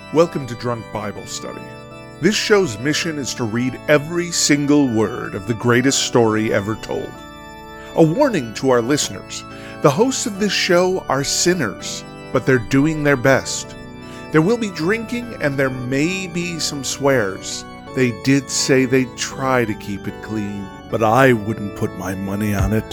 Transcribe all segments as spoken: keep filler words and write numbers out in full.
Welcome to Drunk Bible Study. This show's mission is to read every single word of the greatest story ever told. A warning to our listeners, the hosts of this show are sinners, but they're doing their best. There will be drinking and there may be some swears. They did say they'd try to keep it clean, but I wouldn't put my money on it.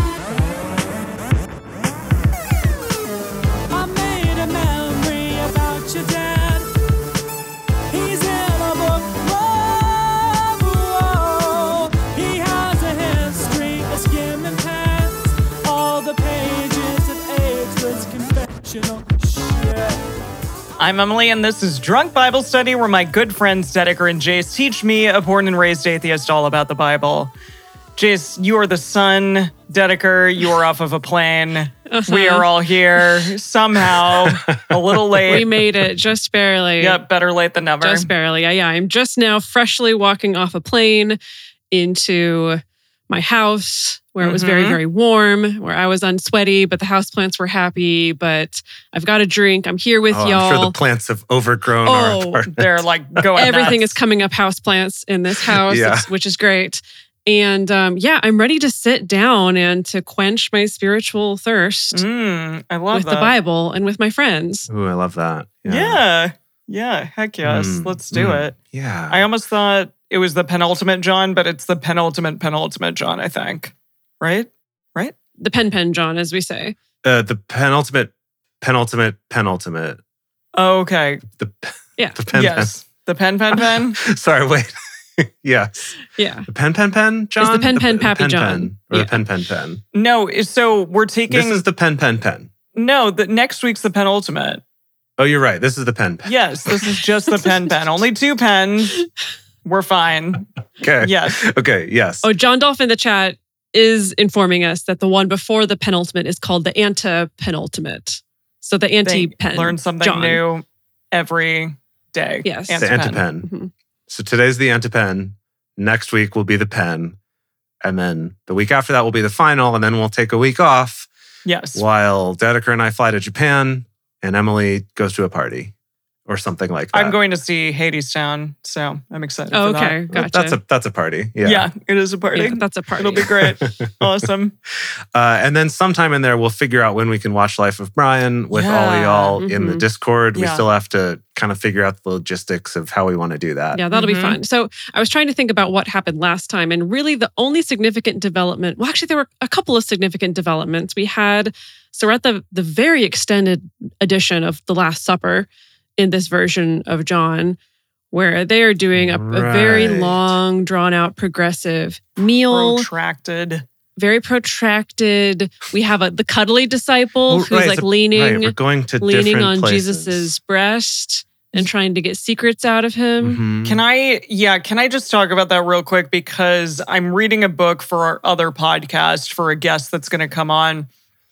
I'm Emily, and this is Drunk Bible Study, where my good friends Dedeker and Jace teach me, a born and raised atheist, all about the Bible. Jace, you are the sun. Dedeker, you are off of a plane. Uh-huh. We are all here, somehow, a little late. We made it, just barely. Yep, better late than never. Just barely, yeah, yeah. I'm just now freshly walking off a plane into my house, where it was very, very warm, where I was unsweaty, but the houseplants were happy. But I've got a drink. I'm here with oh, y'all. I'm sure the plants have overgrown oh, our apartment. They're like going Everything nuts. is coming up houseplants in this house, Yeah. which is great. And um, yeah, I'm ready to sit down and to quench my spiritual thirst Mm, I love with that. the Bible and with my friends. Ooh, I love that. Yeah. Yeah. Heck yes. Mm, Let's do mm, it. Yeah. I almost thought it was the penultimate John, but it's the penultimate, penultimate John, I think. Right? Right? The pen pen John, as we say. Uh, the penultimate, penultimate, penultimate. Oh, okay. The, Yeah. the pen yes. The pen, pen, pen. pen. Sorry, wait. Yes. Yeah. The pen, pen, pen, John? the pen, The pen, p- Pappy pen, John. Pen, or Yeah. the pen, pen, pen. No, so we're taking... This is the pen, pen, pen. No, the next week's the penultimate. Oh, you're right. This is the pen, pen. Yes, this is just the pen, pen. Only two pens. We're fine. Okay. Yes. Okay, yes. Oh, John Dolph in the chat is informing us that the one before the penultimate is called the anti-penultimate. So the They anti-pen. learn something John. new every day. Yes. the Antipen. antipen. Mhm. So today's the antipen. Next week will be the pen. And then the week after that will be the final. And then we'll take a week off Yes. while Dedeker and I fly to Japan and Emily goes to a party or something like that. I'm going to see Hadestown, so I'm excited Oh, for okay. that. Gotcha. That's a that's a party. Yeah. Yeah, it is a party. Yeah, that's a party. It'll be great. Awesome. Uh, and then sometime in there, we'll figure out when we can watch Life of Brian with all of Yeah. y'all in the Mhm. Discord. We Yeah. still have to kind of figure out the logistics of how we want to do that. Yeah, that'll Mhm. be fun. So I was trying to think about what happened last time, and really the only significant development, well, actually, there were a couple of significant developments. We had, so we're at the, the very extended edition of The Last Supper in this version of John, where they are doing a, a very Right. long, drawn out, progressive meal, Protracted. very protracted. We have a the cuddly disciple Well, who's right, like so- leaning, Right, we're going to leaning different on places. Jesus's breast and trying to get secrets out of him. Mhm. Can I, yeah, can I just talk about that real quick? Because I'm reading a book for our other podcast for a guest that's going to come on.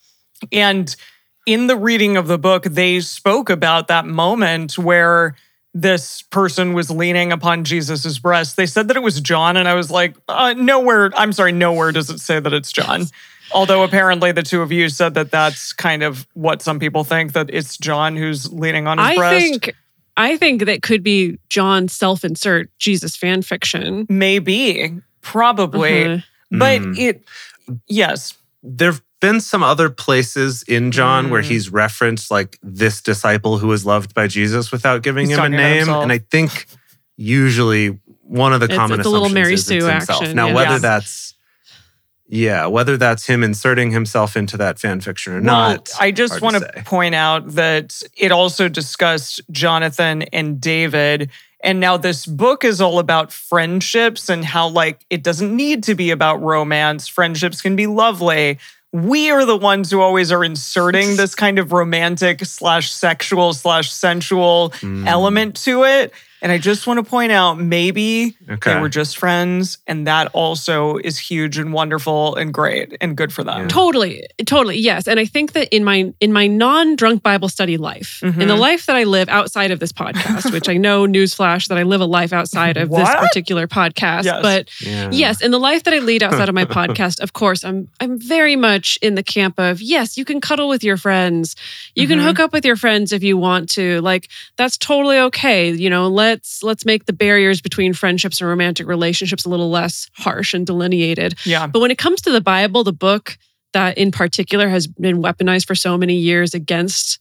And in the reading of the book, they spoke about that moment where this person was leaning upon Jesus's breast. They said that it was John, and I was like, uh, nowhere, I'm sorry, nowhere does it say that it's John. Although apparently the two of you said that that's kind of what some people think, that it's John who's leaning on his I breast. think I think that could be John's self-insert Jesus fan fiction. Maybe, probably. Mhm. But Mm. it, yes. There've been some other places in John where Mm. he's referenced like this disciple who was loved by Jesus without giving He's him a talking about name. himself. And I think usually one of the It's- common it's a little assumptions Mary is it's Sue himself. action, Now, yeah. whether Yes. that's yeah, whether that's him inserting himself into that fan fiction or Well, not. I just hard want to to say. point out that it also discussed Jonathan and David. And now this book is all about friendships and how, like, it doesn't need to be about romance. Friendships can be lovely. We are the ones who always are inserting this kind of romantic slash sexual slash sensual Mm. element to it. And I just want to point out, maybe Okay. they were just friends, and that also is huge and wonderful and great and good for them. Yeah. Totally, totally, yes. And I think that in my in my non-drunk Bible study life, in the Mhm. life that I live outside of this podcast, which I know, newsflash, that I live a life outside of this What? particular podcast. Yes. But Yeah. yes, in the life that I lead outside of my podcast, of course, I'm I'm very much in the camp of, yes, you can cuddle with your friends. You can Mhm. hook up with your friends if you want to. Like, that's totally okay. You know, let's let's make the barriers between friendships and romantic relationships a little less harsh and delineated. Yeah. But when it comes to the Bible, the book that in particular has been weaponized for so many years against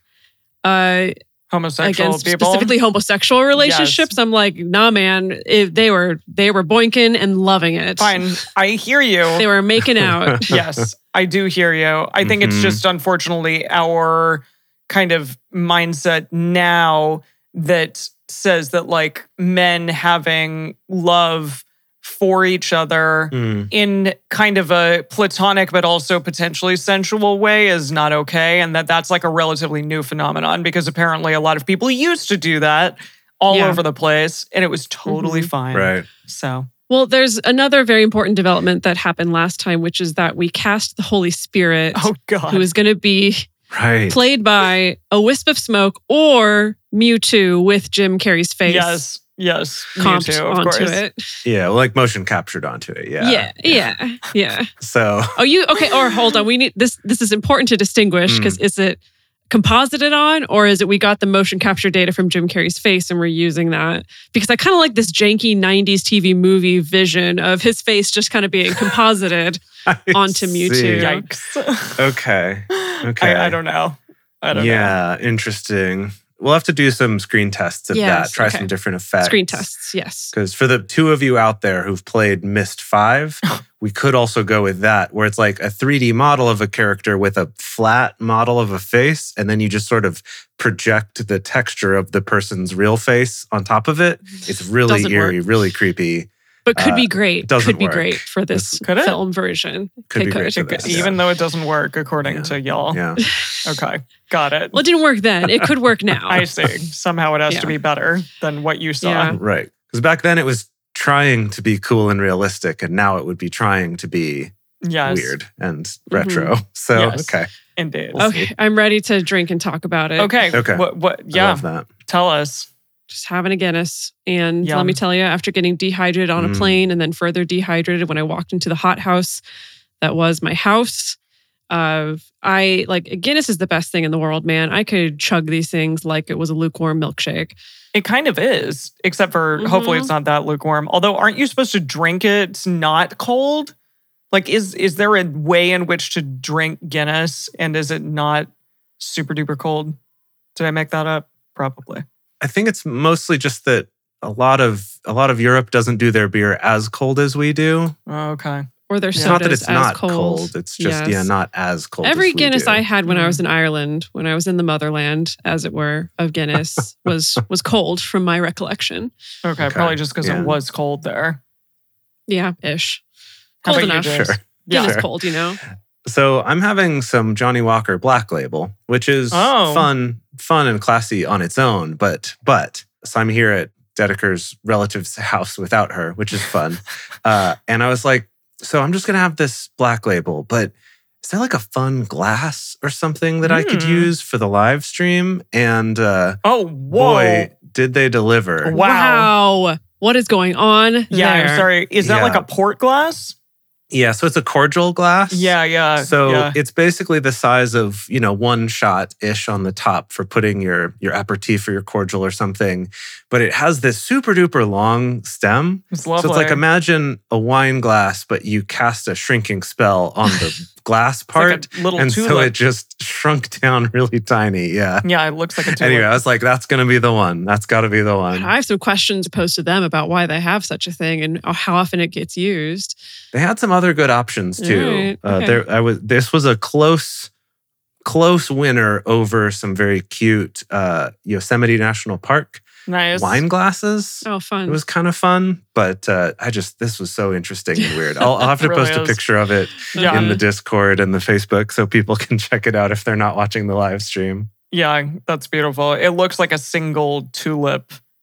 uh Homosexual against people. specifically homosexual relationships, I'm like, nah, man, it, they were they were boinking and loving it. Fine. I hear you. They were making out. Yes, I do hear you. I think it's Mhm. just unfortunately our kind of mindset now that says that like men having love for each other Mm. in kind of a platonic but also potentially sensual way is not okay, and that that's like a relatively new phenomenon because apparently a lot of people used to do that all Yeah. over the place and it was totally Mhm. fine. Right. So, Well, there's another very important development that happened last time, which is that we cast the Holy Spirit, oh god. who is going to be Right. played by a wisp of smoke or Mewtwo with Jim Carrey's face Yes. Yes. comped Mewtwo, of onto course. it. Yeah. Like motion captured onto it. Yeah. Yeah, yeah, yeah. So Oh, you okay? Or hold on, we need this. This is important to distinguish Mm. because is it composited on, or is it we got the motion capture data from Jim Carrey's face and we're using that? Because I kind of like this janky nineties T V movie vision of his face just kind of being composited. I Onto see. Mewtwo. Yikes. Okay. Okay. I, I don't know. I don't know. Yeah. Interesting. We'll have to do some screen tests of Yes, that. Try okay. some different effects. Screen tests, yes. Because for the two of you out there who've played Myst five, we could also go with that, where it's like a three D model of a character with a flat model of a face, and then you just sort of project the texture of the person's real face on top of it. It's really Doesn't eerie, work. really creepy. But could Uh, be great. doesn't Could be work. great for this Could it? film version. Could It be could. great for It- this, even yeah. though it doesn't work according Yeah. to y'all. Yeah. Okay. Got it. Well, it didn't work then. It could work now. I see. Somehow it has Yeah. to be better than what you saw. Yeah. Right. Because back then it was trying to be cool and realistic, and now it would be trying to be Yes. weird and retro. So, Yes. okay. Indeed. We'll Okay, I'm ready to drink and talk about it. Okay. Okay. What? What? I Yeah. love that. Tell us. Just having a Guinness. And Yum. let me tell you, after getting dehydrated on a Mm. plane and then further dehydrated when I walked into the hot house that was my house, uh, I like Guinness is the best thing in the world, man. I could chug these things like it was a lukewarm milkshake. It kind of is, except for hopefully Mhm. it's not that lukewarm. Although, aren't you supposed to drink it not cold? Like, is is there a way in which to drink Guinness, and is it not super duper cold? Did I make that up? Probably. I think it's mostly just that a lot of a lot of Europe doesn't do their beer as cold as we do. Oh, okay. Or their Yeah. It's sodas not that it's as not cold. cold. It's just Yes. yeah, not as cold. Every as we Guinness do. I had when I Mm. was in Ireland, when I was in the motherland, as it were, of Guinness, was was cold from my recollection. Okay. Okay. Probably just because Yeah. it was cold there. Yeah, ish. How Cold about you, enough. Jace? Sure. Yeah. Guinness Sure. cold, you know. So I'm having some Johnny Walker Black Label, which is Oh. fun, fun and classy on its own. But but so I'm here at Dedeker's relative's house without her, which is fun. uh, and I was like, so I'm just gonna have this Black Label, but is there like a fun glass or something that I could Hmm. use for the live stream? And uh, Oh, whoa. boy, did they deliver! Wow. Wow. What is going on? Yeah, there? I'm sorry. Is that Yeah. like a port glass? Yeah, so it's a cordial glass. Yeah, yeah. So yeah. it's basically the size of, you know, one shot ish on the top for putting your your aperitif or your cordial or something. But it has this super duper long stem. It's lovely. So it's like imagine a wine glass, but you cast a shrinking spell on the glass It's like part. a little and tulip. so it just shrunk down really tiny. Yeah. yeah, it looks like a tulip. Anyway, I was like, that's going to be the one. That's got to be the one. I have some questions posed to them about why they have such a thing and how often it gets used. They had some other good options too. Right, Uh, okay. there, I was. This was a close, close winner over some very cute uh, Yosemite National Park Nice. wine glasses. Oh, fun. It was kind of fun, but uh, I just this was so interesting and weird. I'll, I'll have to It really post a is. picture of it Yeah. in the Discord and the Facebook so people can check it out if they're not watching the live stream. Yeah, that's beautiful. It looks like a single tulip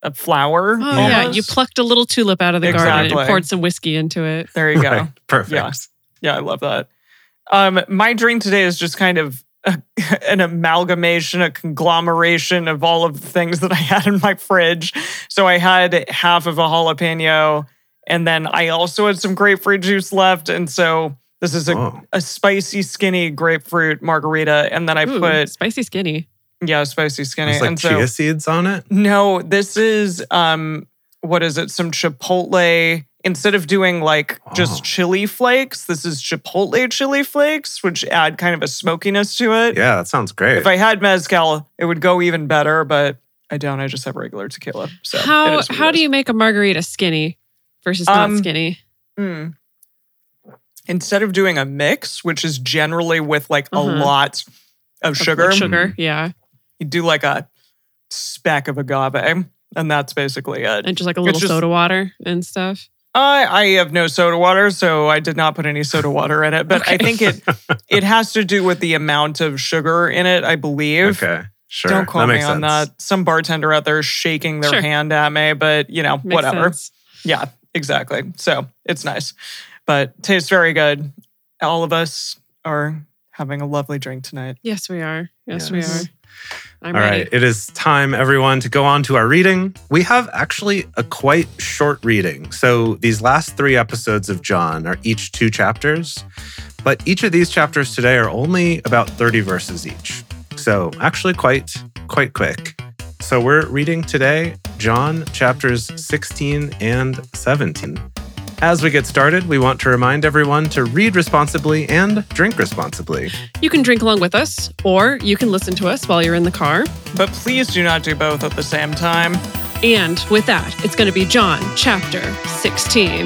a flower. Oh, yeah. almost. You plucked a little tulip out of the garden Exactly. and poured some whiskey into it. There you go. Right. Perfect. Yeah. Yeah, I love that. Um, my drink today is just kind of a, an amalgamation, a conglomeration of all of the things that I had in my fridge. So I had half of a jalapeno, and then I also had some grapefruit juice left. And so this is a, Oh. a spicy, skinny grapefruit margarita. And then I Ooh, put, spicy skinny. yeah, spicy, skinny. There's like and so, chia seeds on it. no, this is, um, what is it? Some Chipotle. Instead of doing like just Oh. chili flakes, this is Chipotle chili flakes, which add kind of a smokiness to it. Yeah, that sounds great. If I had mezcal, it would go even better, but I don't. I just have regular tequila. So it How is what how it do is. you make a margarita skinny versus Um, not skinny? Mm. Instead of doing a mix, which is generally with like a Uh-huh. lot of Of, sugar, like, sugar, yeah. you do like a speck of agave, and that's basically it. And just like a little just- soda water and stuff. I I have no soda water, so I did not put any soda water in it. But I Okay. think it it has to do with the amount of sugar in it, I believe. Okay, sure. Don't quote that me makes on sense. that. Some bartender out there is shaking their Sure. hand at me, but you know, Makes whatever. sense. Yeah, exactly. So it's nice, but tastes very good. All of us are having a lovely drink tonight. Yes, we are. Yes, we Yes. are. I'm All ready. right, it is time, everyone, to go on to our reading. We have actually a quite short reading. So these last three episodes of John are each two chapters, but each of these chapters today are only about thirty verses each. So actually quite, quite quick. So we're reading today John chapters sixteen and seventeen. As we get started, we want to remind everyone to read responsibly and drink responsibly. You can drink along with us, or you can listen to us while you're in the car. But please do not do both at the same time. And with that, it's going to be John chapter sixteen.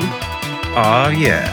Aw, yeah.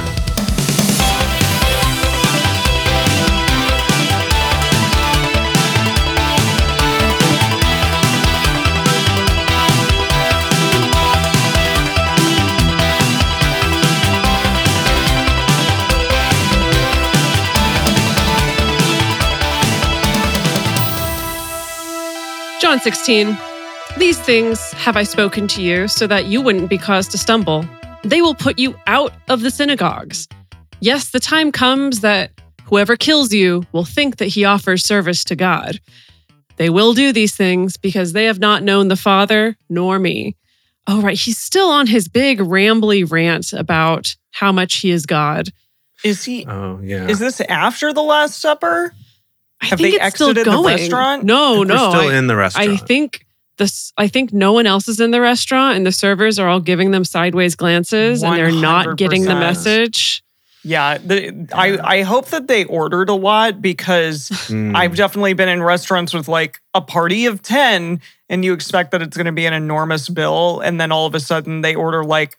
John sixteen. These things have I spoken to you so that you wouldn't be caused to stumble. They will put you out of the synagogues. Yes, the time comes that whoever kills you will think that he offers service to God. They will do these things because they have not known the Father nor me. Oh, right. He's still on his big rambly rant about how much he is God. Is he? Oh, yeah. Is this after the Last Supper? I Have think they it's still exited the going. restaurant? No, We're no. still I, in the restaurant. I think this. I think no one else is in the restaurant, and the servers are all giving them sideways glances, and they're not getting the one hundred percent. message. Yeah, the, I I hope that they ordered a lot because Mm. I've definitely been in restaurants with like a party of ten, and you expect that it's going to be an enormous bill, and then all of a sudden they order like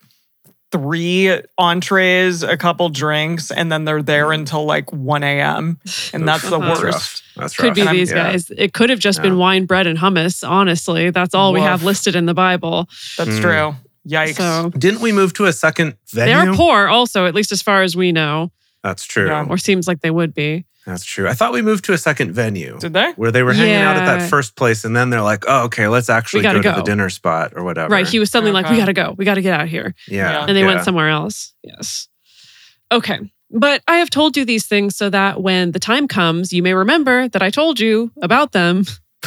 three entrees, a couple drinks, and then they're there until like one a.m. and that's the That's worst. rough. That's Could rough. be And I'm- these yeah. guys. It could have just been Yeah. wine, bread, and hummus. Honestly, that's all we have Woof. listed in the Bible. That's Mm. true. Yikes. So Didn't we move to a second they venue? are poor, also, at least as far as we know, That's true. Yeah. or seems like they would be. That's true. I thought we moved to a second venue Did they? where they were hanging out at Yeah. that first place, and then they're like, "Oh, okay, let's actually We go, gotta to go. the dinner spot or whatever." Right? He was suddenly like, "We Okay. got to go. We got to get out of here," yeah, Yeah. and they yeah. went somewhere else. Yes. Okay. But I have told you these things so that when the time comes, you may remember that I told you about them.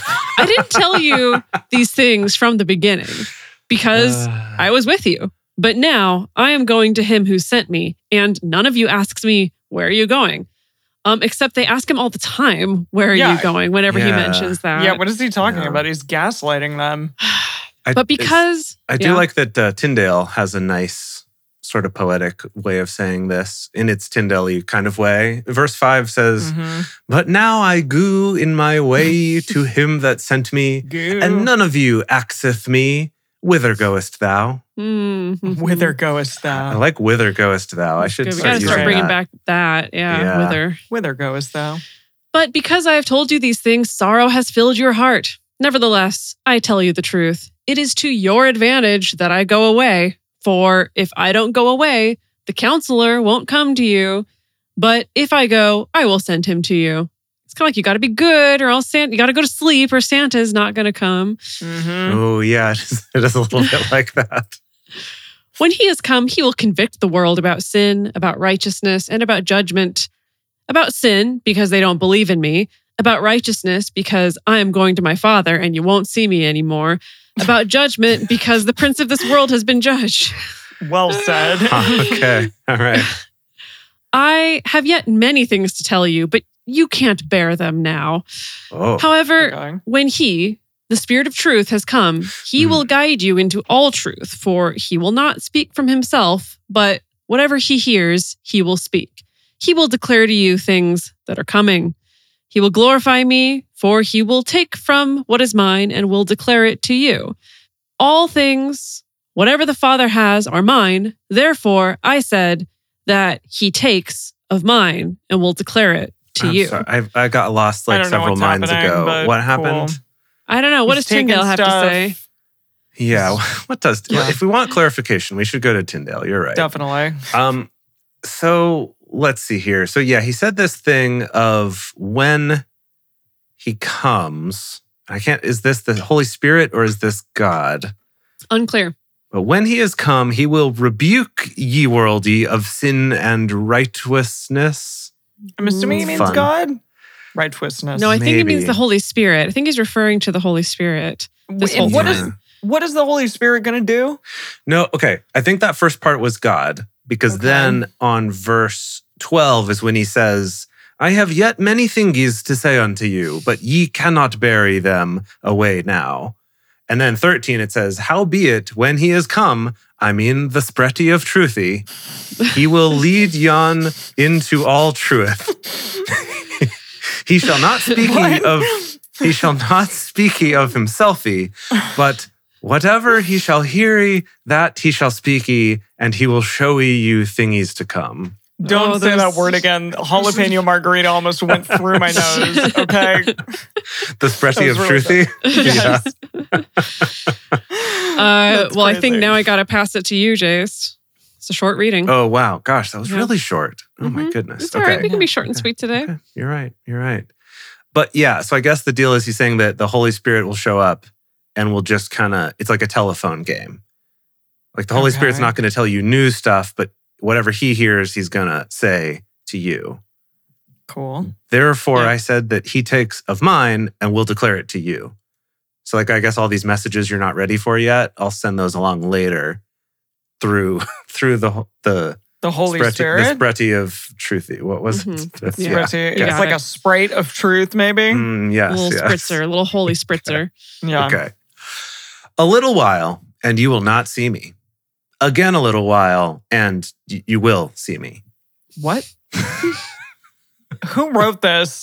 I didn't tell you these things from the beginning because Uh, I was with you. But now I am going to him who sent me, and none of you asks me, "Where are you going?" Um, except they ask him all the time, "Where are Yeah. you going?" whenever he Yeah. mentions that. Yeah, what is he talking Yeah. about? He's gaslighting them. I- but because I do yeah. like that uh, Tyndale has a nice sort of poetic way of saying this in its Tyndale-y kind of way. Verse five says, Mhm. "But now I go in my way to him that sent me, Goo. and none of you axeth me. Whither goest thou?" Mhm. Whither goest I thou? like whither goest thou. I should Good. We start got to start using bringing that. back that. Yeah, Yeah. wither. Whither goest thou? But because I have told you these things, sorrow has filled your heart. Nevertheless, I tell you the truth. It is to your advantage that I go away. For if I don't go away, the counselor won't come to you. But if I go, I will send him to you. It's kind of like you got to be good or else Santa, you got to go to sleep or Santa's not going to come. Mhm. Oh, yeah, it is, it is a little bit like that. When he has come, he will convict the world about sin, about righteousness, and about judgment. About sin, because they don't believe in me. About righteousness, because I am going to my Father and you won't see me anymore. About judgment, because the prince of this world has been judged. Well said. Huh, okay, all right. I have yet many things to tell you, but you can't bear them now. Oh, However, Okay. when he, the Spirit of truth, has come, he Hmm. will guide you into all truth, for he will not speak from himself, but whatever he hears, he will speak. He will declare to you things that are coming. He will glorify me, for he will take from what is mine and will declare it to you. All things, whatever the Father has, are mine. Therefore, I said that he takes of mine and will declare it to I'm you. sorry. I, I got lost I like don't know several what's minds happening, ago. but What happened? cool. I don't know. What He's does taking Tyndale have to stuff. say? Yeah, what does, Yeah. if we want clarification, we should go to Tyndale. You're right. Definitely. Um, so let's see here. So yeah, he said this thing of when he comes. I can't, is this the Holy Spirit or is this God? Unclear. But when he is come, he will rebuke ye worldy of sin and righteousness. I'm assuming he means Fun. God. Righteousness. No, I think he means Maybe. the Holy Spirit. I think he's referring to the Holy Spirit. this And whole what time. is what is the Holy Spirit going to do? No, okay. I think that first part was God, because Okay. then on verse twelve is when he says, I have yet many thingies to say unto you, but ye cannot bury them away now. And then thirteen, it says, howbeit, when he is come, I mean the spretty of truthy, he will lead yon into all truth. He shall not speak What? of he shall not speak of himselfy, but whatever he shall hear, that he shall speak, and he will show you thingies to come. Don't Oh, say that there's- word again. Jalapeno margarita almost went through my nose. Okay. The spready That of was really truthy. Yes. Uh, That's well, I think crazy. now I got to pass it to you, Jace. It's a short reading. Oh wow, gosh, that was Yeah. really short. Oh my Mhm. goodness. It's all right. We Okay. can be short and Okay. sweet today. Okay. You're right. You're right. But yeah, so I guess the deal is he's saying that the Holy Spirit will show up and will just kind of, it's like a telephone game. Like the Holy Okay. Spirit's not going to tell you new stuff, but whatever he hears, he's going to say to you. Cool. Therefore, Yeah. I said that he takes of mine and will declare it to you. So, like, I guess all these messages you're not ready for yet, I'll send those along later through through the the The Holy spready, Spirit. the spready of truthy. What was Mhm. it? That's- Yeah. yeah. Spritty. You It's got like it. a Sprite of truth, maybe. Mm, yes. a little yes. spritzer, a little holy spritzer. Yeah. Okay. A little while, and you will not see me. Again, a little while, and y- you will see me. What? Who wrote this?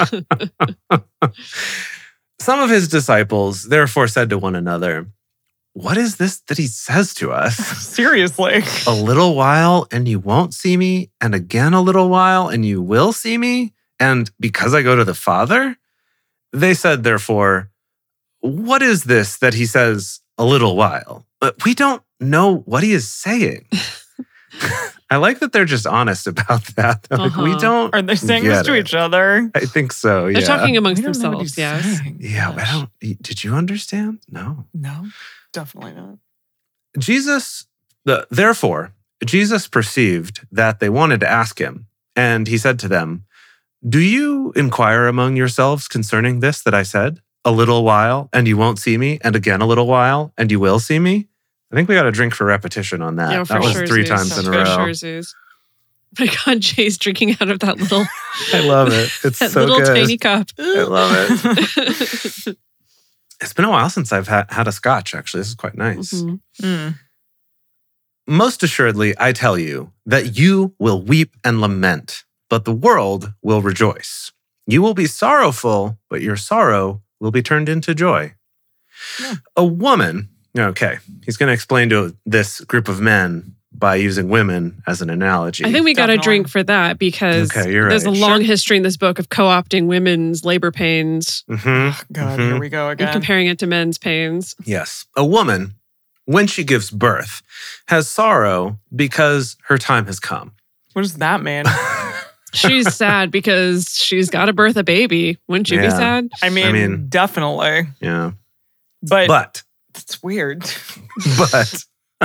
Some of his disciples therefore said to one another, what is this that he says to us? Seriously. A little while, and you won't see me, and again a little while, and you will see me, and because I go to the Father? They said, therefore, what is this that he says a little while? But we don't know what he is saying. I like that they're just honest about that. They're like, we Uh-huh. don't. Are they saying get this to it. each other? I think so. They're Yeah. talking We amongst don't know what themselves. he's Yes. saying. Yeah, but I don't. Did you understand? No. No, definitely not. Jesus, the, therefore, Jesus perceived that they wanted to ask him, and he said to them, do you inquire among yourselves concerning this that I said? A little while, and you won't see me, and again a little while, and you will see me? I think we got a drink for repetition on that. Yeah, for that was sure. three Zeus. times in a For row. sure, Zeus. My God, Jay's drinking out of that little, I love it. It's that so little good. tiny cup. I love it. It's been a while since I've had, had a scotch, actually. This is quite nice. Mhm. Mm. Most assuredly, I tell you that you will weep and lament, but the world will rejoice. You will be sorrowful, but your sorrow will be turned into joy. Yeah. A woman, okay, he's going to explain to this group of men by using women as an analogy. I think we got a Definitely. drink for that because Okay, you're there's a right. long Sure. history in this book of co-opting women's labor pains Mhm. God, Mhm. here we go and again. comparing it to men's pains. Yes. A woman, when she gives birth, has sorrow because her time has come. What does that mean? She's sad because she's got to birth a baby. Wouldn't you be Yeah. sad? I mean, I mean- definitely. Yeah. But, But, it's weird. but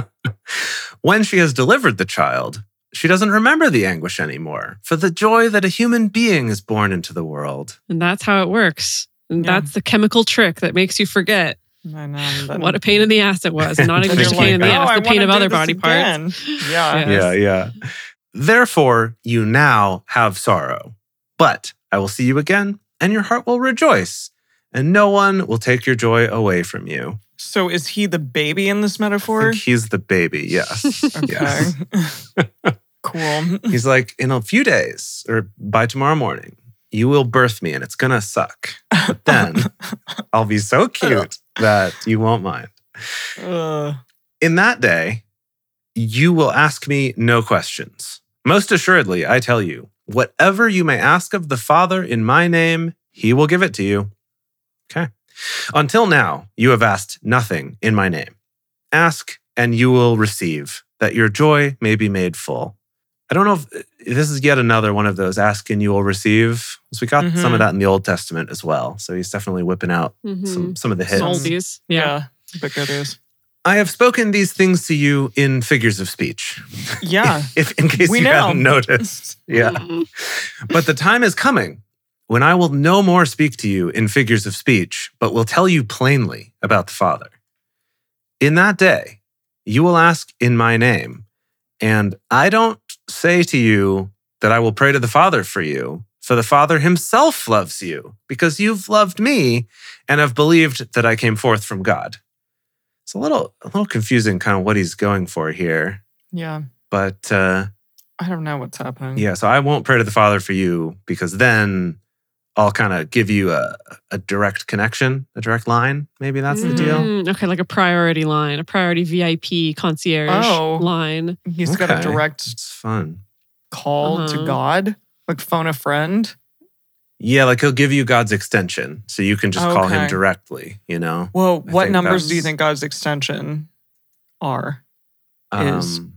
when she has delivered the child, she doesn't remember the anguish anymore for the joy that a human being is born into the world. And that's how it works. And Yeah. that's the chemical trick that makes you forget I know. But what a pain in the ass it was. And not even and just you're a pain in the like, ass, "Oh, I the pain wanna of do other this body parts. again." Yeah. Yeah. Yeah, yeah. Therefore, you now have sorrow, but I will see you again, and your heart will rejoice, and no one will take your joy away from you. So is he the baby in this I metaphor? think he's the baby, yes. Okay. Yes. Cool. He's like, in a few days, or by tomorrow morning, you will birth me, and it's going to suck. But then I'll be so cute that you won't mind. Ugh. In that day, you will ask me no questions. Most assuredly, I tell you, whatever you may ask of the Father in my name, he will give it to you. Okay. Until now, you have asked nothing in my name. Ask and you will receive, that your joy may be made full. I don't know if this is yet another one of those ask and you will receive. So we got Mhm. some of that in the Old Testament as well. So he's definitely whipping out Mhm. some, some of the hits. Some oldies. Yeah. Yeah. But good is. I have spoken these things to you in figures of speech. Yeah. If in case We you know. haven't noticed. Yeah. Mhm. But the time is coming when I will no more speak to you in figures of speech, but will tell you plainly about the Father. In that day, you will ask in my name, and I don't say to you that I will pray to the Father for you, for the Father himself loves you, because you've loved me and have believed that I came forth from God. It's a little, a little confusing kind of what he's going for here, Yeah. but uh, I don't know what's happening. yeah, so I won't pray to the Father for you because then I'll kind of give you a, a direct connection, a direct line. Maybe that's the deal. Mm, okay, like a priority line, a priority V I P concierge Oh. line. He's got a Okay. direct It's fun. call Uh-huh. to God, like phone a friend. Yeah, like he'll give you God's extension so you can just call him Okay. directly, you know? Well, I what think numbers do you that's- think God's extension are? Is- Um,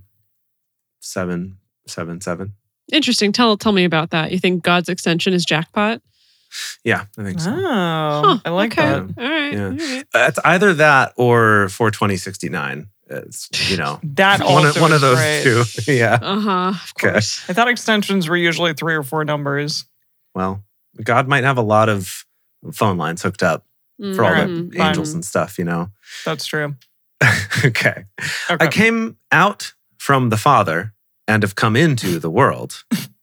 seven, seven, seven. Interesting. Tell tell me about that. You think God's extension is jackpot? Yeah, I think so. Oh, Huh, I like okay. that. All right. Yeah. all right. It's either that or four twenty sixty-nine. It's, you know, That one, also of, one is of those great. two. Yeah. Uh-huh. Of Okay. course. I thought extensions were usually three or four numbers. Well, God might have a lot of phone lines hooked up for all Mhm. the angels and stuff, you know? That's true. Okay. Okay. I came out from the Father and have come into the world.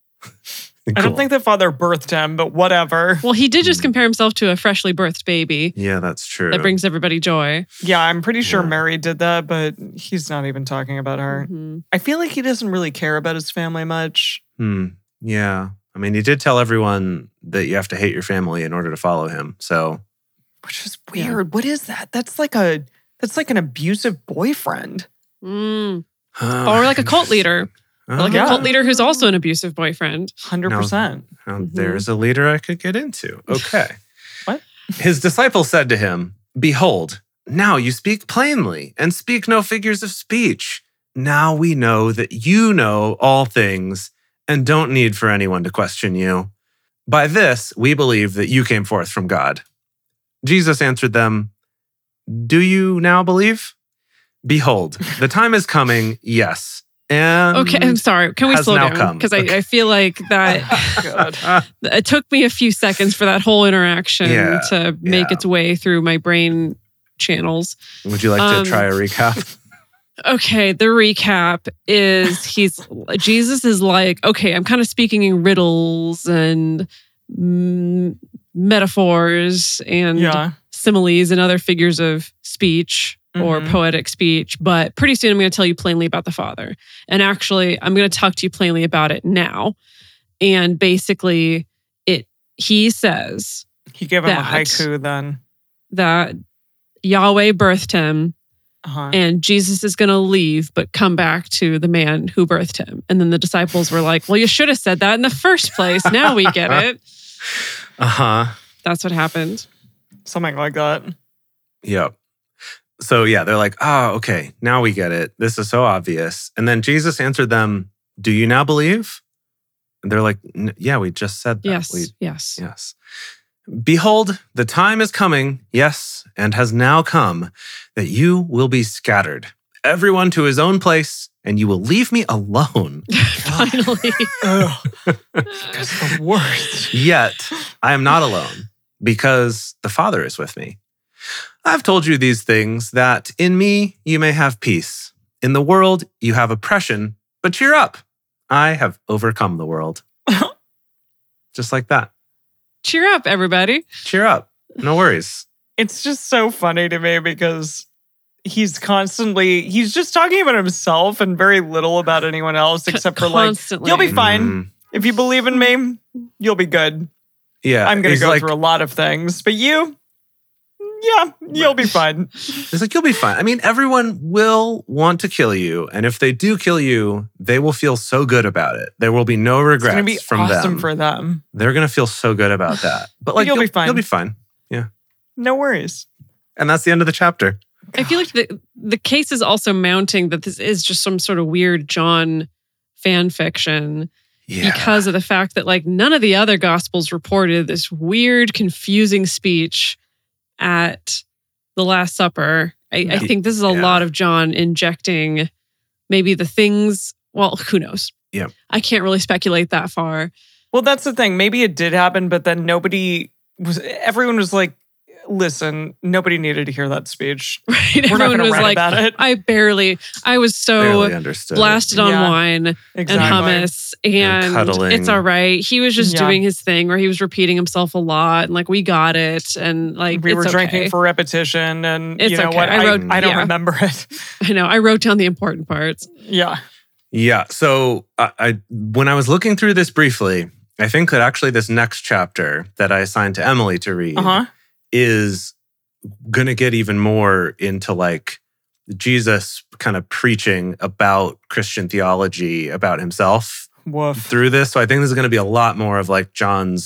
I don't think the father birthed him, but whatever. Well, he did just Hmm. compare himself to a freshly birthed baby. Yeah, that's true. That brings everybody joy. Yeah, I'm pretty sure Yeah. Mary did that, but he's not even talking about her. Mhm. I feel like he doesn't really care about his family much. Hmm. Yeah. I mean, he did tell everyone that you have to hate your family in order to follow him. So, Which is Yeah. weird. What is that? That's like a that's like an abusive boyfriend. Mm. Or like a cult leader. Or like Yeah. a cult leader who's also an abusive boyfriend. Hundred percent. Now, Mhm. there's a leader I could get into. Okay. What? His disciples said to him, "Behold, now you speak plainly and speak no figures of speech. Now we know that you know all things and don't need for anyone to question you. By this, we believe that you came forth from God." Jesus answered them, "Do you now believe? Behold, the time is coming, yes. And Okay, I'm sorry. Can we has slow now down? come. Because I, I feel like that God. it took me a few seconds for that whole interaction Yeah, to make yeah. its way through my brain channels. Would you like Um, to try a recap? Okay, the recap is he's Jesus is like, okay, I'm kind of speaking in riddles and mm, metaphors and Yeah. similes and other figures of speech or Mhm. poetic speech, but pretty soon I'm going to tell you plainly about the Father. And actually, I'm going to talk to you plainly about it now. And basically, it he says He gave him a That. haiku then. that Yahweh birthed him Uh-huh. and Jesus is going to leave, but come back to the man who birthed him. And then the disciples were like, well, you should have said that in the first place. Now we get it. Uh-huh. That's what happened. Something like that. Yep. So yeah, they're like, oh, okay, now we get it. This is so obvious. And then Jesus answered them, "Do you now believe? And they're like, yeah, we just said that. Yes, We, yes. yes. Behold, the time is coming, yes, and has now come, that you will be scattered, everyone to his own place, and you will leave me alone. Finally. Ugh. That's the worst. Yet I am not alone, because the Father is with me. I've told you these things, that in me you may have peace. In the world you have oppression, but cheer up. I have overcome the world. Just like that. Cheer up, everybody. Cheer up. No worries. It's just so funny to me because he's constantly, he's just talking about himself and very little about anyone else except for like, Constantly. you'll be fine. Mm, If you believe in me, you'll be good. yeah. I'm going to he's go like, through a lot of things, but you, yeah, you'll be fine. It's like, you'll be fine. I mean, everyone will want to kill you. And if they do kill you, they will feel so good about it. There will be no It's regrets going to be from awesome them. for them. They're going to feel so good about that. But like, You'll be fine. You'll be fine. No worries. And that's the end of the chapter. I feel like the the case is also mounting that this is just some sort of weird John fan fiction Yeah. because of the fact that like none of the other gospels reported this weird, confusing speech at the Last Supper. I, I think this is a Yeah. lot of John injecting maybe the things. Well, who knows? Yeah. I can't really speculate that far. Well, that's the thing. Maybe it did happen, but then nobody was, everyone was like, listen, nobody needed to hear that speech. Right? We're not Everyone going to was write like, about it. I barely. I was so Barely understood. blasted on Yeah. wine Exactly. and hummus, and, cuddling. it's all right. He was just Yeah. doing his thing where he was repeating himself a lot, and like we got it, and like We it's were drinking okay. for repetition, and It's you know okay. what? I I, wrote- I don't yeah. remember it. I know. I wrote down the important parts. Yeah. Yeah. So I, I when I was looking through this briefly, I think that actually this next chapter that I assigned to Emily to read Uh huh. is going to get even more into like Jesus kind of preaching about Christian theology, about himself Woof. through this. So I think this is going to be a lot more of like John's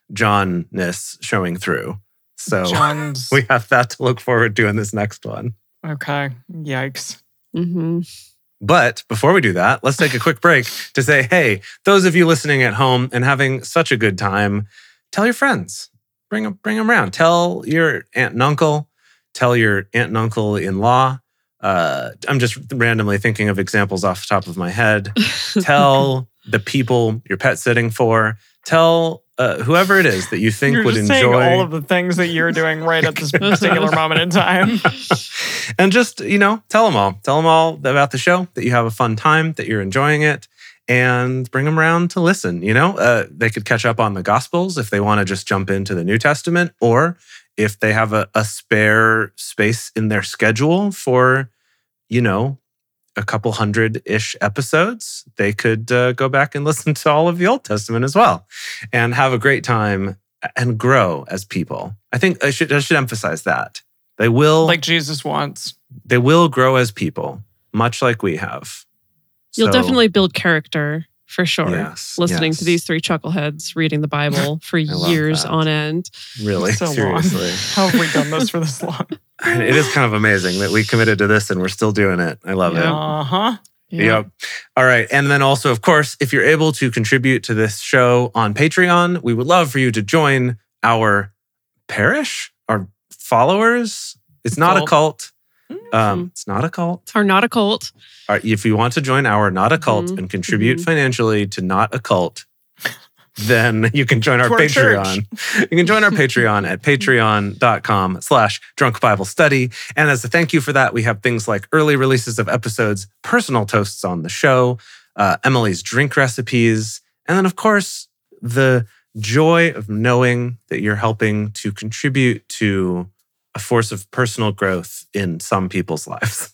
Johnness showing through. So John's. we have that to look forward to in this next one. Okay. Yikes. hmm But before we do that, let's take a quick break to say, hey, those of you listening at home and having such a good time, tell your friends. Bring them, bring them around. Tell your aunt and uncle. Tell your aunt and uncle-in-law. Uh, I'm just randomly thinking of examples off the top of my head. Tell the people you're pet sitting for. Tell uh, whoever it is that you think You're would just enjoy. saying all of the things that you're doing right at this particular moment in time. And just, you know, tell them all. Tell them all about the show, that you have a fun time, that you're enjoying it, and bring them around to listen. You know, uh, they could catch up on the Gospels if they want to just jump into the New Testament, or if they have a, a spare space in their schedule for, you know, a couple hundred-ish episodes, they could uh, go back and listen to all of the Old Testament as well and have a great time and grow as people. I think I should I should emphasize that. They will Like Jesus wants. they will grow as people, much like we have. You'll So, definitely build character for sure. yes, Listening yes. to these three chuckleheads reading the Bible for love years that. on end. really So seriously. long. How have we done this for this long? It is kind of amazing that we committed to this and we're still doing it. I love Yeah. Uh huh. it. Yep. All right. And then also, of course, if you're able to contribute to this show on Patreon, we would love for you to join our parish, our followers. It's not a cult. Um, it's not a cult. Are not a cult. All right, if you want to join our Not a Cult Mhm. and contribute Mhm. financially to Not a Cult, then you can join our To our Patreon. You can join our Patreon at patreon.com slash drunk Bible study. And as a thank you for that, we have things like early releases of episodes, personal toasts on the show, uh, Emily's drink recipes, and then, of course, the joy of knowing that you're helping to contribute to a force of personal growth in some people's lives.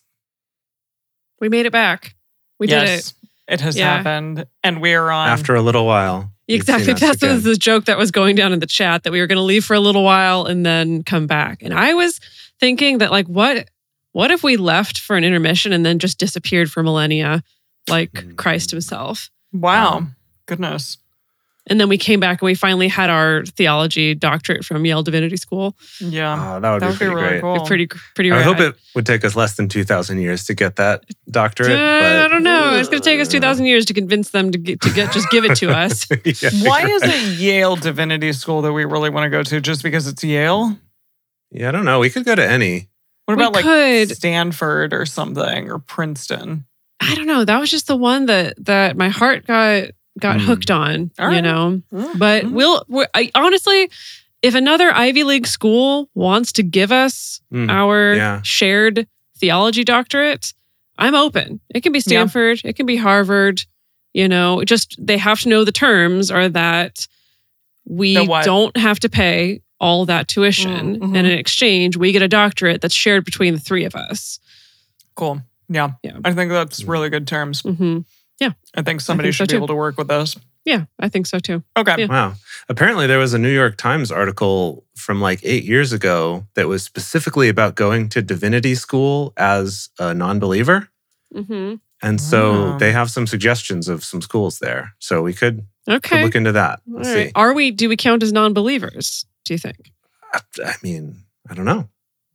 We made it back. We did it. yes, it has Yeah. happened. And we're on. After a little while. you've seen Exactly. us That's again. the joke that was going down in the chat that we were going to leave for a little while and then come back. And I was thinking that, like, what what if we left for an intermission and then just disappeared for millennia, like Mm. Christ himself? wow. Um, Goodness. And then we came back and we finally had our theology doctorate from Yale Divinity School. Yeah. Oh, that would That be would be pretty really great. cool. Pretty, pretty I rad. hope it would take us less than two thousand years to get that doctorate. Uh, but I don't know. It's going to take us two thousand years to convince them to get, to get just give it to us. Yeah, Why you're is right. it Yale Divinity School that we really want to go to? Just because it's Yale? Yeah, I don't know. We could go to any. What We about like could. Stanford or something or Princeton? I don't know. That was just the one that that my heart got got Mm. hooked on. All You right. know. Mm, But mm. we'll. We're, I, honestly, if another Ivy League school wants to give us Mm, our yeah. shared theology doctorate, I'm open. It can be Stanford. It can be Harvard. You know, just they have to know the terms are that we The what? don't have to pay all that tuition, Mm, mhm. and in exchange, we get a doctorate that's shared between the three of us. Cool. Yeah. Yeah. I think that's really good terms. hmm I think somebody think so should be too. able to work with us. Yeah, I think so too. Okay. Yeah. Wow. Apparently, there was a New York Times article from like eight years ago that was specifically about going to divinity school as a non-believer. hmm And so Wow. they have some suggestions of some schools there. So we could, could Okay. look into that. All Let's right. see. Are we? Do we count as non-believers? Do you think? I, I mean, I don't know.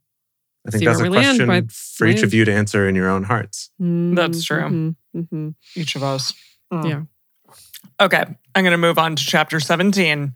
I think See that's a where we land question by- for each of land. you to answer in your own hearts. That's true. Mm-hmm. Each of us. Mm. Yeah. Okay. I'm going to move on to chapter seventeen.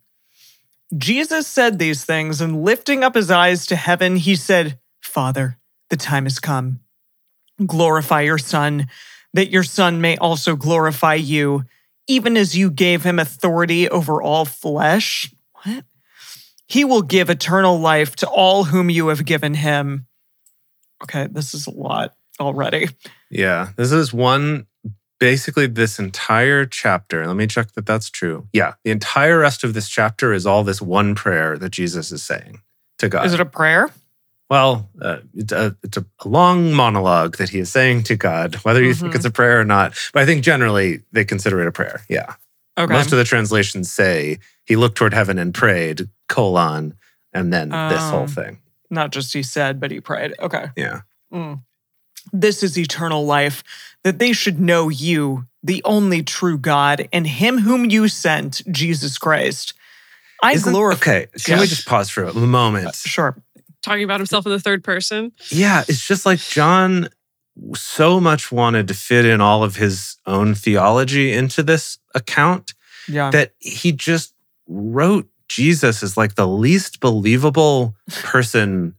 Jesus said these things, and lifting up his eyes to heaven, he said, Father, the time has come. Glorify your Son, that your Son may also glorify you, even as you gave him authority over all flesh. What? He will give eternal life to all whom you have given him. Okay, this is a lot already. Yeah. This is one, basically this entire chapter. Let me check that that's true. Yeah. The entire rest of this chapter is all this one prayer that Jesus is saying to God. Is it a prayer? Well, uh, it's, a, it's a long monologue that he is saying to God, whether you think Mhm. it's a prayer or not. But I think generally they consider it a prayer. Yeah. Okay. Most of the translations say he looked toward heaven and prayed, colon, and then this Oh. whole thing. Not just he said, but he prayed. Okay. Yeah. Mm. This is eternal life, that they should know you, the only true God, and him whom you sent, Jesus Christ. I Isn't- glorify. Okay. Can we Yes. just pause for a moment? Sure. Talking about himself in the third person. Yeah, it's just like John so much wanted to fit in all of his own theology into this account Yeah. that he just wrote Jesus as like the least believable person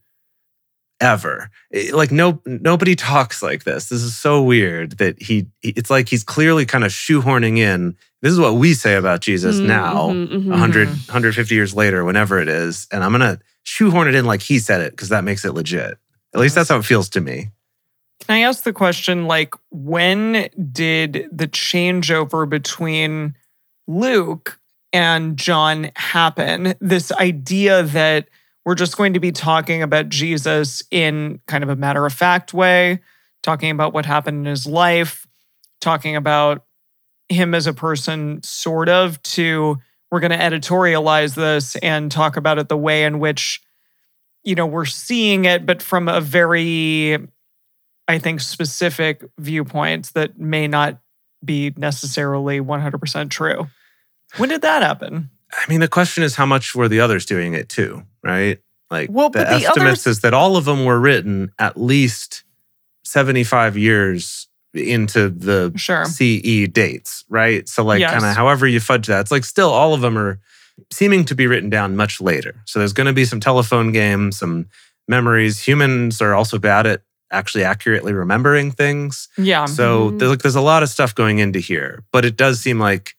ever. It- like no nobody talks like this. This is so weird that he it's like he's clearly kind of shoehorning in this is what we say about Jesus Mhm, now mhm, mhm. one hundred, one hundred fifty years later, whenever it is. And I'm going to shoehorn it in like he said it because that makes it legit. At least that's how it feels to me. Can I ask the question, like, when did the changeover between Luke and John happen? This idea that we're just going to be talking about Jesus in kind of a matter-of-fact way, talking about what happened in his life, talking about him as a person, sort of, to we're going to editorialize this and talk about it the way in which, you know, we're seeing it, but from a very, I think, specific viewpoints that may not be necessarily one hundred percent true. When did that happen? I mean, the question is how much were the others doing it too, right? Like Well, the but the estimates others- is that all of them were written at least seventy-five years into the Sure. C E dates, right? So like Yes. kind of however you fudge that, it's like still all of them are seeming to be written down much later. So there's going to be some telephone games, some memories. Humans are also bad at actually accurately remembering things. Yeah. So Mhm. there's, like, there's a lot of stuff going into here, but it does seem like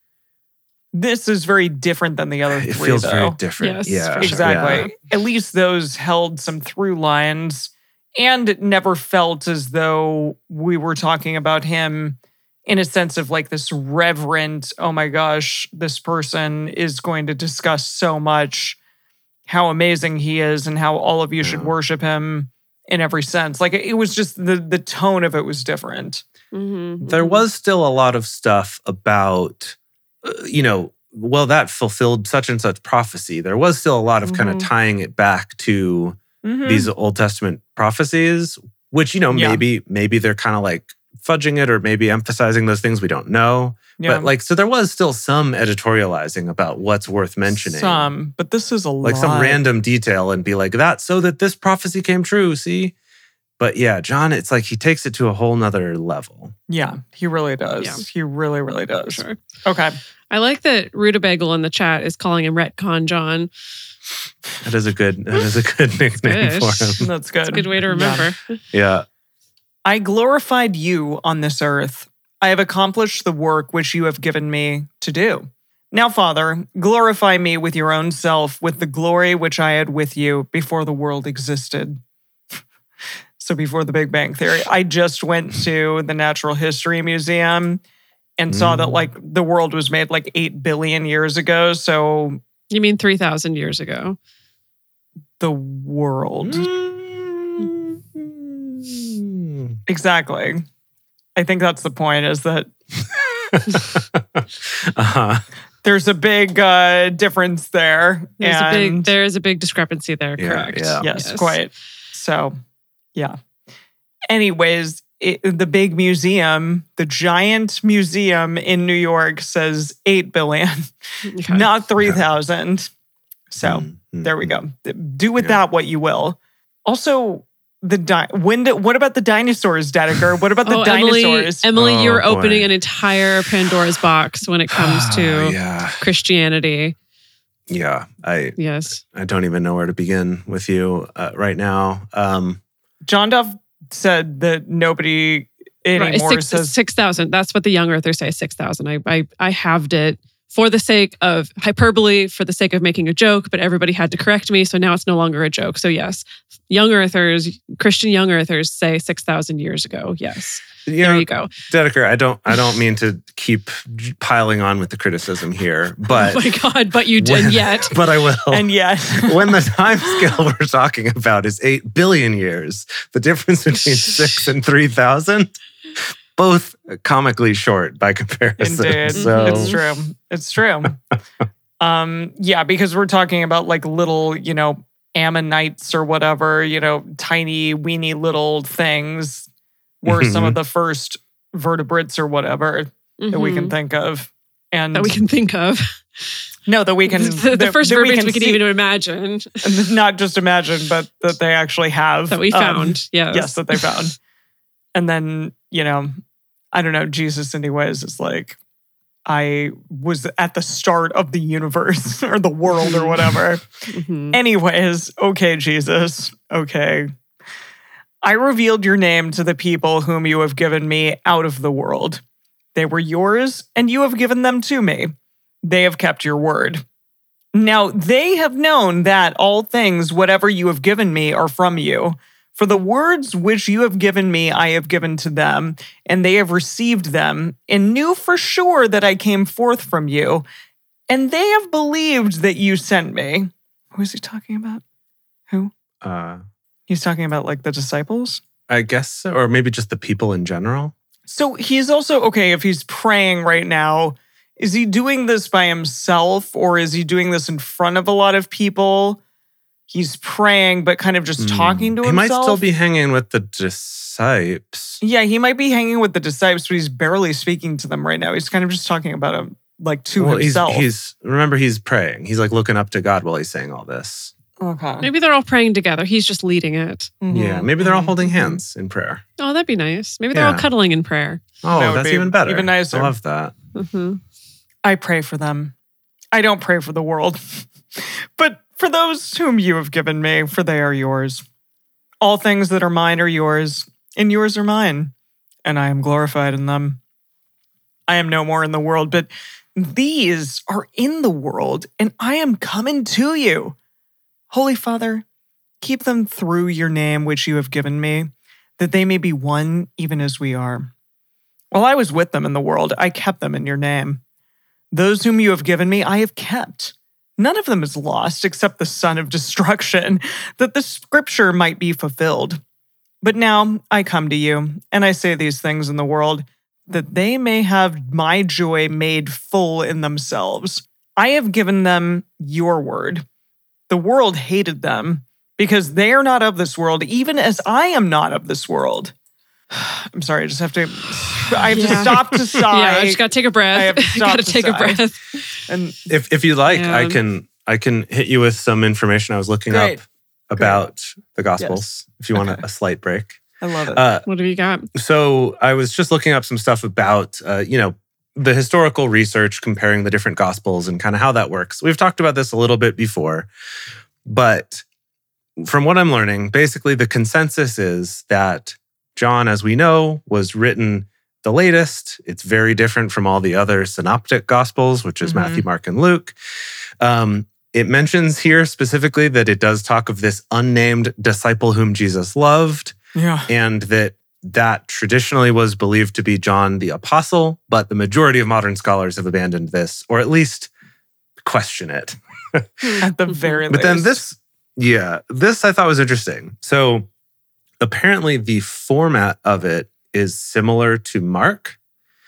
This is very different than the other it three, feels though. very different. Yes, yeah, for sure. Exactly. At least those held some through lines, and it never felt as though we were talking about him in a sense of like this reverent, oh my gosh, this person is going to discuss so much how amazing he is and how all of you should Yeah. worship him in every sense. Like it was just the the tone of it was different. Mhm, There mhm. was still a lot of stuff about, uh, you know, well, that fulfilled such and such prophecy. There was still a lot of kind of Mhm. tying it back to Mhm. these Old Testament prophecies, which, you know, Yeah. maybe maybe they're kind of like fudging it or maybe emphasizing those things. We don't know. Yeah. But like, so there was still some editorializing about what's worth mentioning. Some, but this is a like lot. some random detail and be like, that so that this prophecy came true, see? But yeah, John, it's like he takes it to a whole nother level. Yeah, he really does. Yeah. He really, really does. Sure. Okay. I like that Rutabagle in the chat is calling him Retcon John. That is a good, that is a good nickname good. for him. That's good. It's a good way to remember. Yeah. I glorified you on this earth. I have accomplished the work which you have given me to do. Now, Father, glorify me with your own self, with the glory which I had with you before the world existed. So before the Big Bang Theory, I just went to the Natural History Museum and saw that like the world was made like eight billion years ago. So You mean three thousand years ago? the world. Mm. Exactly. I think that's the point, is that uh-huh. there's a big uh, difference there. There's and a big there is a big discrepancy there, Yeah, correct? yeah. yes, quite. So, yeah. Anyways, it, the big museum, the giant museum in New York says eight billion, Okay. not three thousand. So, Mm, mm, there we mm. go. Do with Yeah. that what you will. Also, the di- when do, what about the dinosaurs, Dedeker? What about the Oh, Emily, dinosaurs? Emily, Oh, you're boy. opening an entire Pandora's box when it comes to yeah. Christianity. Yeah. I Yes. I don't even know where to begin with you uh, right now. Um, John Duff said that nobody Right. anymore Six says six thousand. That's what the young earthers say, six thousand. I, I I halved it for the sake of hyperbole, for the sake of making a joke, but everybody had to correct me. So now it's no longer a joke. So yes, young earthers, Christian young earthers say six thousand years ago. Yes. you There know, you go. Dedeker, I don't I don't mean to keep piling on with the criticism here, but Oh my God, but you did when- yet. but I will. and yet When the time scale we're talking about is eight billion years, the difference between six and three thousand, both comically short by comparison. Indeed. So It's true. It's true. um, yeah, because we're talking about like little, you know, ammonites or whatever, you know, tiny, weeny little things were some of the first vertebrates or whatever that we can Mhm. think of. And that we can think of. no, that we can the, the that- first that verbiage we, can see- even imagine and not just imagine, but that they actually have that we um, found. yes. yes, that they found. And then, you know, I don't know, Jesus anyways is like, I was at the start of the universe or the world or whatever. Mhm. Anyways, okay, Jesus, okay. I revealed your name to the people whom you have given me out of the world. They were yours, and you have given them to me. They have kept your word. Now they have known that all things, whatever you have given me, are from you. For the words which you have given me, I have given to them, and they have received them, and knew for sure that I came forth from you, and they have believed that you sent me. Who is he talking about? Who? uh, He's talking about like the disciples? I guess so, or maybe just the people in general. So he's also, okay, if he's praying right now, is he doing this by himself or is he doing this in front of a lot of people? He's praying, but kind of just talking to he himself. might still be hanging with the disciples. Yeah, he might be hanging with the disciples, but he's barely speaking to them right now. He's kind of just talking about him, like to well, himself. He's, he's remember he's praying. He's like looking up to God while he's saying all this. okay. Maybe they're all praying together. He's just leading it. Mhm, Yeah, maybe they're all mhm, holding mhm. hands in prayer. Oh, that'd be nice. Maybe they're all Yeah. cuddling in prayer. Oh, That would that's be even better. even nicer. I love that. hmm I pray for them. I don't pray for the world, but for those whom you have given me, for they are yours. All things that are mine are yours, and yours are mine, and I am glorified in them. I am no more in the world, but these are in the world, and I am coming to you. Holy Father, keep them through your name which you have given me, that they may be one even as we are. While I was with them in the world, I kept them in your name. Those whom you have given me, I have kept. None of them is lost except the son of destruction, that the scripture might be fulfilled. But now I come to you, and I say these things in the world, that they may have my joy made full in themselves. I have given them your word. The world hated them, because they are not of this world, even as I am not of this world. I'm sorry, I just have to, I have Yeah. to stop to sigh. Yeah, I just gotta take a breath. I have to stop gotta to take a sigh. breath. And If if you like, I Yeah. can I can hit you with some information I was looking Great. up about the Gospels. Yes. If you want Okay. a, a slight break. I love it. Uh, What have you got? so I was just looking up some stuff about uh, you know the historical research comparing the different Gospels and kind of how that works. We've talked about this a little bit before, but from what I'm learning, basically the consensus is that John, as we know, was written the latest. It's very different from all the other synoptic Gospels, which is Mhm. Matthew, Mark, and Luke. Um, it mentions here specifically that it does talk of this unnamed disciple whom Jesus loved, yeah. and that that traditionally was believed to be John the Apostle, but the majority of modern scholars have abandoned this, or at least question it. At the very least. But then this, yeah, this I thought was interesting. So apparently the format of it is similar to Mark,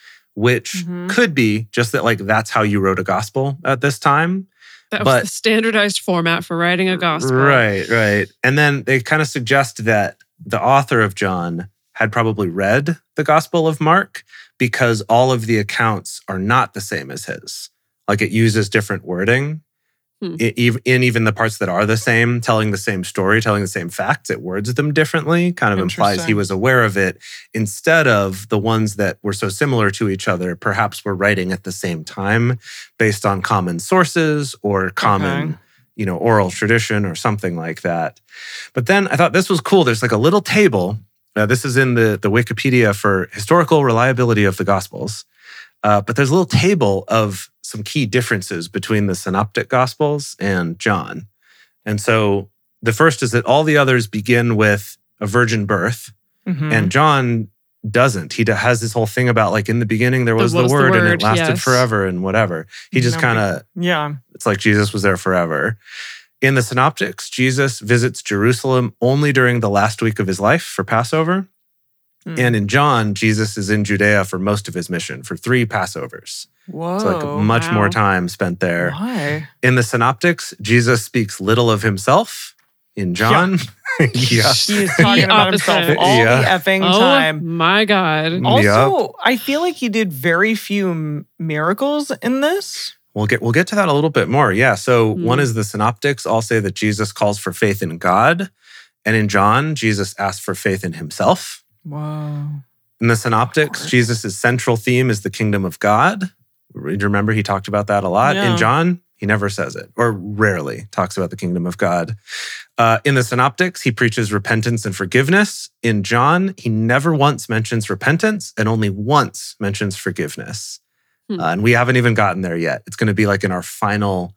which Mhm. could be just that like that's how you wrote a gospel at this time. That was but- the standardized format for writing a gospel. Right, right. And then they kind of suggest that the author of John had probably read the Gospel of Mark because all of the accounts are not the same as his. Like it uses different wording. Hmm. I- ev- in even the parts that are the same, telling the same story, telling the same facts, it words them differently, kind of implies he Interesting. was aware of it, instead of the ones that were so similar to each other, perhaps were writing at the same time based on common sources or common, Okay. you know, oral tradition or something like that. But then I thought this was cool. There's like a little table. Uh, this is in the, the Wikipedia for historical reliability of the Gospels. Uh, but there's a little table of some key differences between the Synoptic Gospels and John. And so the first is that all the others begin with a virgin birth, Mhm. and John doesn't. He has this whole thing about like in the beginning there was, was the, the word, and Word, it lasted yes. forever and whatever. He just No kind of, yeah. it's like Jesus was there forever. In the Synoptics, Jesus visits Jerusalem only during the last week of his life for Passover. Mm. And in John, Jesus is in Judea for most of his mission, for three Passovers. Whoa. So like much wow. more time spent there. Why? In the Synoptics, Jesus speaks little of himself. In John, yeah. He is talking The about opposite. himself all Yeah. the effing Oh time. my God. Also, I feel like he did very few m- miracles in this. We'll get we'll get to that a little bit more. Yeah. So Hmm. one is the Synoptics all say that Jesus calls for faith in God. And in John, Jesus asks for faith in himself. Whoa. In the Synoptics, course. Jesus' central theme is the kingdom of God. You remember he talked about that a lot. Yeah. In John, he never says it, or rarely talks about the kingdom of God. Uh, in the Synoptics, he preaches repentance and forgiveness. In John, he never once mentions repentance and only once mentions forgiveness. Hmm. Uh, and we haven't even gotten there yet. It's going to be like in our final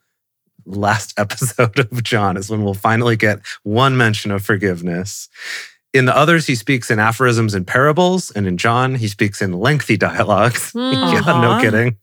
last episode of John is when we'll finally get one mention of forgiveness. In the others, he speaks in aphorisms and parables. And in John, he speaks in lengthy dialogues. Hmm. Yeah, no Uh-huh. kidding.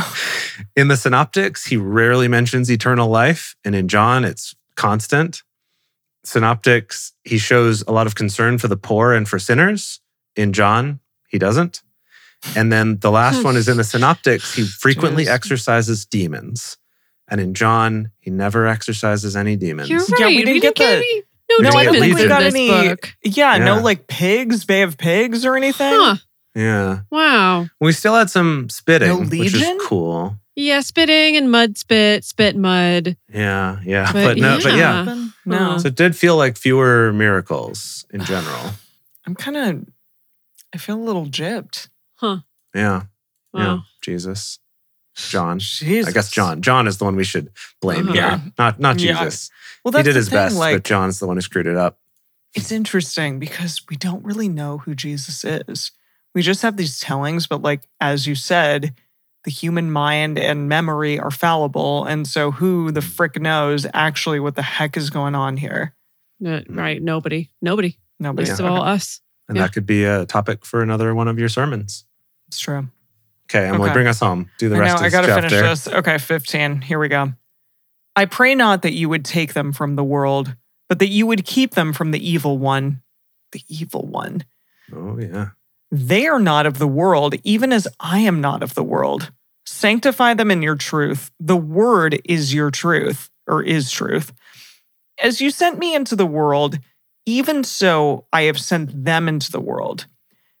In the Synoptics, he rarely mentions eternal life. And in John, it's constant. Synoptics, he shows a lot of concern for the poor and for sinners. In John, he doesn't. And then the last one is in the Synoptics, he frequently Jeez. exorcises demons. And in John, he never exercises any demons. You're right. Yeah, we didn't get get the- any no, We No, didn't I get don't think we Legion. got in this any. book. Yeah, no Yeah. like pigs, Bay of Pigs or anything. Huh. Yeah. Wow. We still had some spitting, No which is Legion? cool. Yeah, spitting and mud spit, spit mud. Yeah, yeah. But But, no, but yeah. yeah. No. Huh. So it did feel like fewer miracles in general. I'm kind of, I feel a little gypped. Yeah. Yeah. Wow. Jesus. John. Jesus. I guess John. John is the one we should blame Uh-huh. here. Yeah. Not not Yeah. Jesus. Well, He that's did the his thing, best, like, but John's the one who screwed it up. it's interesting because we don't really know who Jesus is. We just have these tellings, but like, as you said, the human mind and memory are fallible. And so who the frick knows actually what the heck is going on here? Uh, right. Nobody. Nobody. Nobody. Least Yeah. of all Okay. us. And Yeah. that could be a topic for another one of your sermons. It's true. Okay, Emily, Okay. bring us home. Do the I rest know, of I this gotta chapter. finish this. Okay, fifteen. Here we go. I pray not that you would take them from the world, but that you would keep them from the evil one. The evil one. Oh, yeah. They are not of the world, even as I am not of the world. Sanctify them in your truth. The word is your truth, or is truth. As you sent me into the world, even so I have sent them into the world.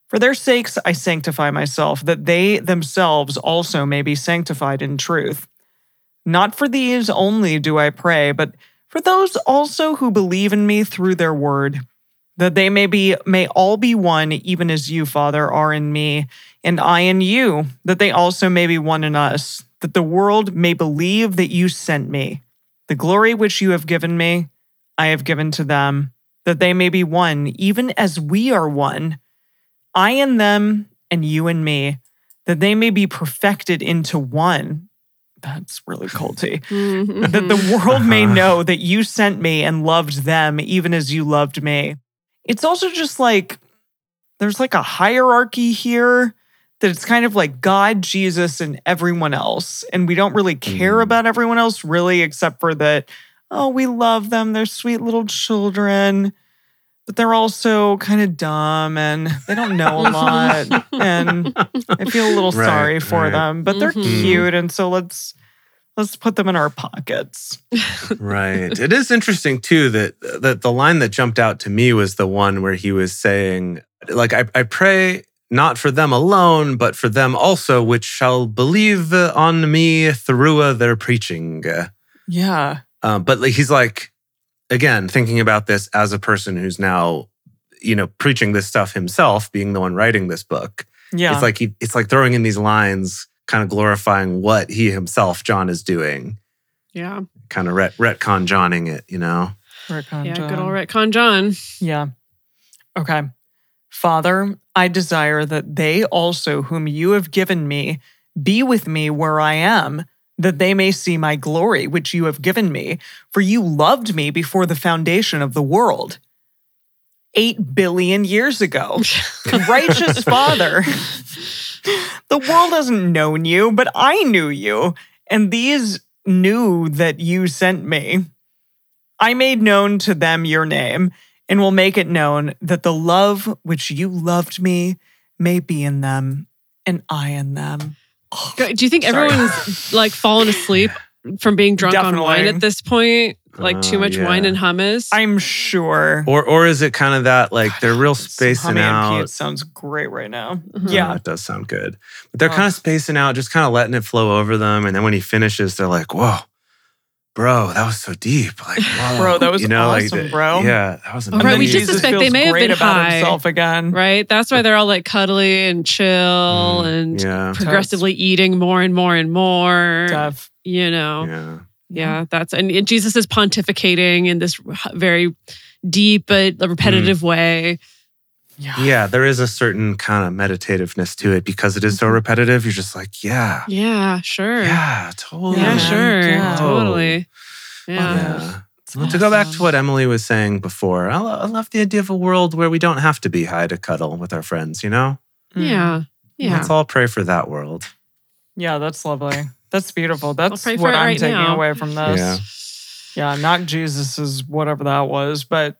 For their sakes I sanctify myself, that they themselves also may be sanctified in truth. Not for these only do I pray, but for those also who believe in me through their word, that they may be may all be one, even as you, Father, are in me, and I in you, that they also may be one in us, that the world may believe that you sent me. The glory which you have given me, I have given to them, that they may be one, even as we are one. I in them, and you in me, that they may be perfected into one. That's really culty. Mhm. That the world may Uh-huh. know that you sent me and loved them, even as you loved me. It's also just like, there's like a hierarchy here that it's kind of like God, Jesus, and everyone else. And we don't really care Mm. about everyone else, really, except for that, oh, we love them. They're sweet little children. But they're also kind of dumb and they don't know a lot. And I feel a little Right, sorry for right. them, but they're Mhm. cute. And so let's let's put them in our pockets. Right. It is interesting too that that the line that jumped out to me was the one where he was saying, like, I, I pray not for them alone, but for them also, which shall believe on me through their preaching. Yeah. Um, but like, he's like, again, thinking about this as a person who's now, you know, preaching this stuff himself, being the one writing this book. Yeah. It's like he, it's like throwing in these lines, kind of glorifying what he himself, John, is doing. Yeah. Kind of ret- retcon Johning it, you know? Retcon Yeah, John. good old retcon John. Yeah. Okay. Father, I desire that they also, whom you have given me, be with me where I am, that they may see my glory, which you have given me, for you loved me before the foundation of the world. Eight billion years ago. Righteous Father, the world hasn't known you, but I knew you, and these knew that you sent me. I made known to them your name, and will make it known that the love which you loved me may be in them, and I in them. Do you think Sorry. everyone's like fallen asleep from being drunk on wine Definitely. at this point? Like too Uh, much yeah. wine and hummus? I'm sure. Or or is it kind of that, like, they're real Some spacing Hummy and out? Pete sounds great right now. Mhm. Yeah. Uh, it does sound good. But they're Ugh. kind of spacing out, just kind of letting it flow over them. And then when he finishes, they're like, whoa, bro, that was so deep. Like, whoa. Bro, that was you know, like, awesome, the- bro. Yeah, that was Oh, amazing. right, And we then just Jesus suspect they feels may have great been about high. himself again. Right? That's why they're all like cuddly and chill Mm, and yeah. progressively eating more and more and more. Tough. You know, Yeah. yeah, that's and Jesus is pontificating in this very deep but repetitive way. Yeah. Yeah, there is a certain kind of meditativeness to it because it is so repetitive. You're just like, yeah, Yeah, sure. yeah, totally. Yeah, man. sure. Yeah. Totally. Yeah. Yeah. Well, to go back to what Emily was saying before, I, lo- I love the idea of a world where we don't have to be high to cuddle with our friends, you know? Mm. Yeah. Yeah. Let's all pray for that world. Yeah, that's lovely. That's beautiful. That's pray for what it I'm right taking now. away from this. Yeah. Yeah, not Jesus's whatever that was, but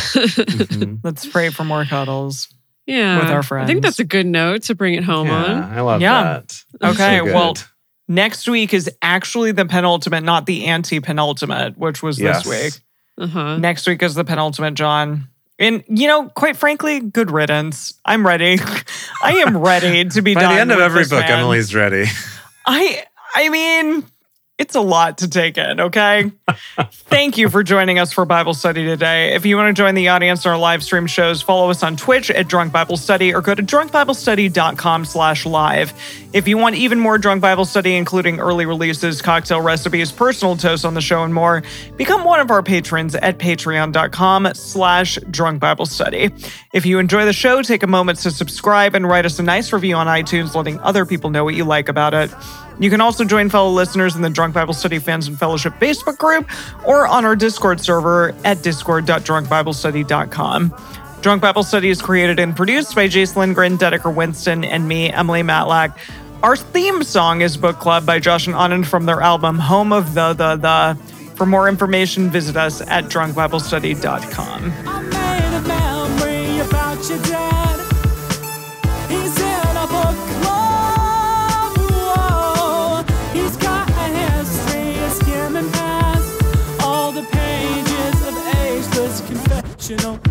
Mhm. let's pray for more cuddles. yeah. With our I friends. think that's a good note to bring it home yeah, on. I love Yeah. that. Okay, So good. well, next week is actually the penultimate, not the anti-penultimate, which was Yes. this week. Uh-huh. Next week is the penultimate, John. And, you know, quite frankly, good riddance. I'm ready. I am ready to be By done the end of with every this book, man. Emily's ready. I I mean, it's a lot to take in, okay? Thank you for joining us for Bible study today. If you want to join the audience in our live stream shows, follow us on Twitch at Drunk Bible Study or go to drunkbiblestudy.com slash live. If you want even more Drunk Bible Study, including early releases, cocktail recipes, personal toasts on the show, and more, become one of our patrons at patreon.com slash Drunk Bible Study. If you enjoy the show, take a moment to subscribe and write us a nice review on iTunes, letting other people know what you like about it. You can also join fellow listeners in the Drunk Bible Study Fans and Fellowship Facebook group or on our Discord server at discord dot drunk bible study dot com. Drunk Bible Study is created and produced by Jace Lindgren, Dedeker Winston, and me, Emily Matlack. Our theme song is Book Club by Josh and Anand from their album Home of the The The. For more information, visit us at drunk bible study dot com. I made a memory about your dad. He's in a book club. Whoa. He's got a history of skimming past all the pages of ageless confessional